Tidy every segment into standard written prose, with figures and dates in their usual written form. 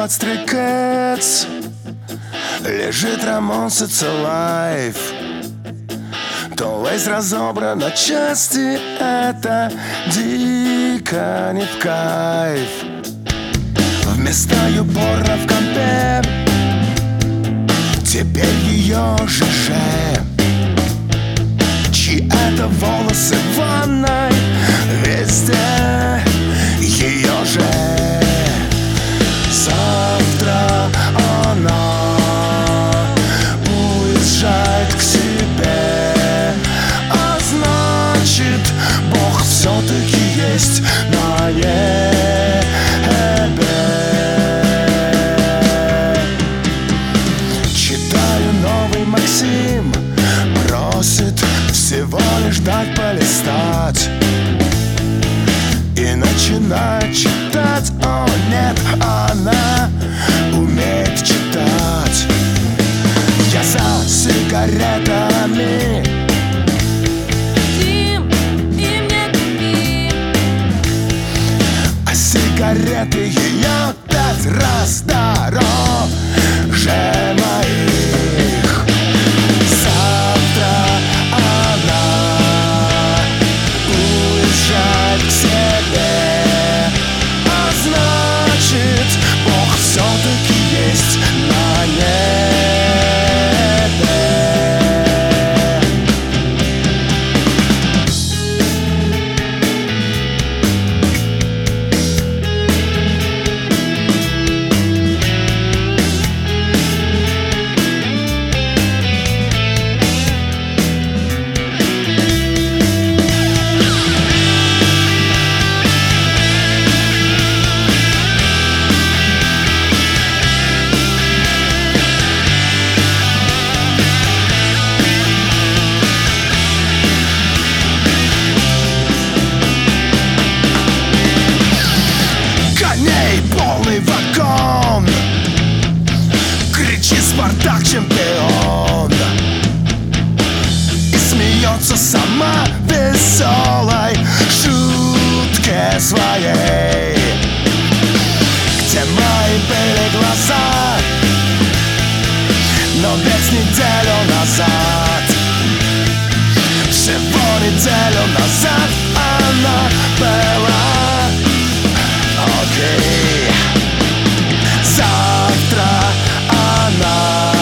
подстрекать. Лежит Рамон Социалайф. То весь разобран на части, это дико не в кайф. Вместо юбора в компе теперь ее ЖЖ. Чьи это волосы в ванной, везде ее же. Завтра она уезжает к себе, а значит, Бог все-таки есть на небе. Читаю новый Максим, просит всего лишь дать полистать. И начинает читать, о нет, она умеет читать. Я за сигаретами. Дим, и мне купи. А сигареты ее 5 раз дороже моих. Завтра она уезжает к себе, а значит, Бог все-таки есть на небе. Полный вагон, кричит Спартак чемпион, и смеется сама веселой шутке своей. Где мои были глаза, но ведь неделю назад, всего неделю назад она была. Окей. Завтра она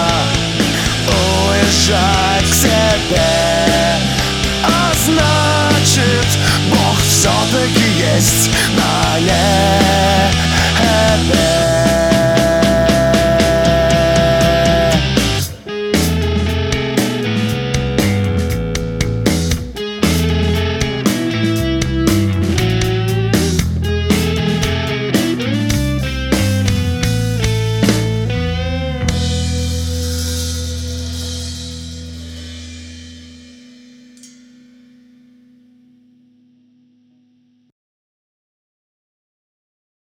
уезжает к себе, а значит, Бог все-таки есть на небе.